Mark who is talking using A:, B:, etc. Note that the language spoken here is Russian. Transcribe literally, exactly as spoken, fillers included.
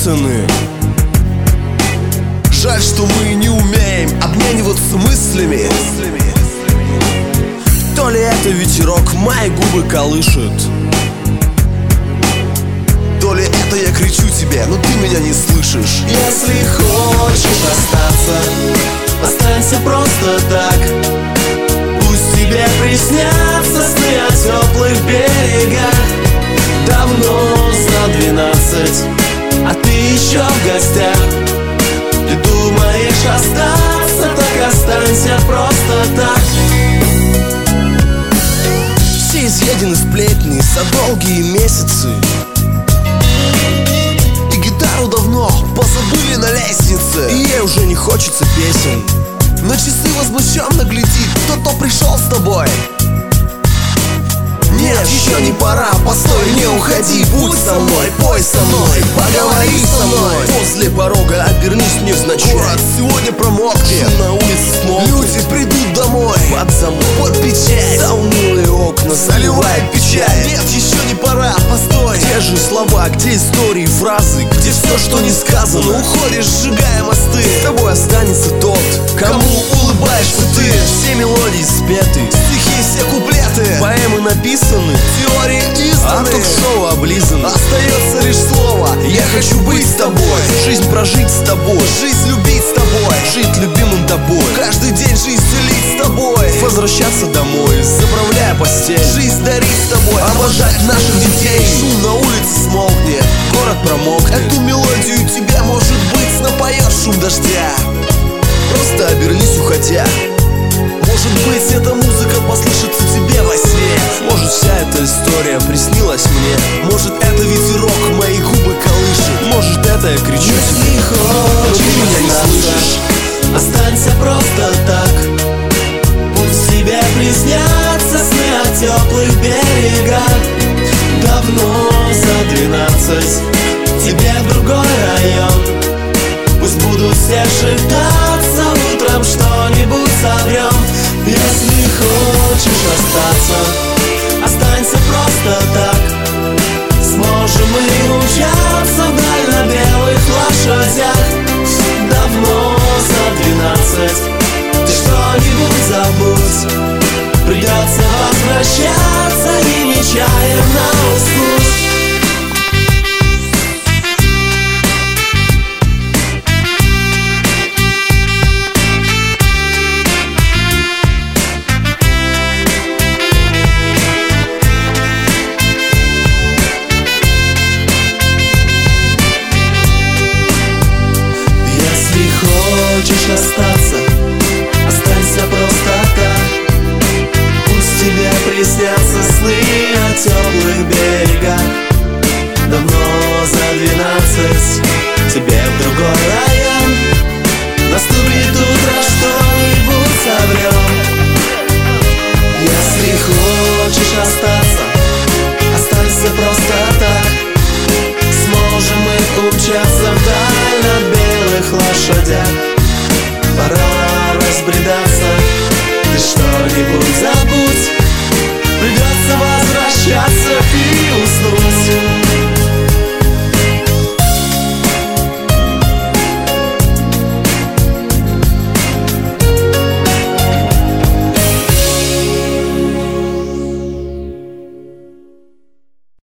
A: написаны.
B: Жаль, что мы не умеем обмениваться мыслями.
A: То ли это ветерок мои губы колышет,
B: то ли это я кричу тебе, но ты меня не слышишь.
C: Если хочешь остаться, останься просто так. Пусть тебе приснятся сны о теплых берегах. Давно за двенадцать, а ты еще в гостях. Ты думаешь остаться, так останься просто так.
A: все изъедены сплетни за долгие месяцы,
B: и гитару давно позабыли на лестнице,
A: и ей уже не хочется песен.
B: На часы возмущенно глядит кто-то пришел с тобой. Нет, еще не пора, постой, не уходи, будь со мной, пой со мной, поговори со мной.
A: Возле порога обернись невзначай.
B: Город сегодня промокнет,
A: на улице смолкнет.
B: люди придут домой
A: под замок,
B: под печать,
A: за унылые окна
B: заливает печаль. Нет, еще не пора, постой.
A: Где же слова, где истории, фразы, где все, что не сказано?
B: Уходишь, сжигая мосты.
A: С тобой останется тот, кому улыбаешься ты. Все мелодии спеты,
B: стихи, все куплеты,
A: поэмы написаны,
B: теории
A: а
B: изданы,
A: ток-шоу облизаны.
B: Остается лишь слово: я хочу быть с тобой.
A: Жизнь прожить с тобой,
B: жизнь любить с тобой,
A: жить любимым тобой,
B: каждый день жизнь делить с тобой,
A: возвращаться домой, заправляя постель,
B: жизнь дарить с тобой, обожать наших детей.
A: Шум на улице смолкнет, город промокнет.
B: Эту мелодию тебе, может быть, напоет шум дождя.
A: Просто обернись, уходя.
B: Может быть, эта музыка послышится тебе во сне.
A: Может, вся эта история приснилась мне.
B: Может, это ветерок мои губы колышет.
A: Может, это я кричу
C: Если
A: тебе,
C: хочешь,
A: ты меня не слышишь.
C: Останься просто так. Пусть тебе приснятся сны о теплых берегах. Давно за двенадцать, тебе в другой район. Пусть будут все шептаться, утром что-нибудь соврем. Если хочешь остаться, останься просто так. Сможем мы умчаться вдаль на белых лошадях. Давно за двенадцать, ты что-нибудь забудь. Придется возвращаться и нечаянно уснуть. Хочешь остаться, останься просто так. Пусть тебе приснятся сны о теплых берегах. Давно за двенадцать, тебе в другой район. Наступит утро, что-нибудь соврем. Если хочешь остаться, останься просто так. Сможем мы умчаться вдаль на белых лошадях. Пора разбредаться.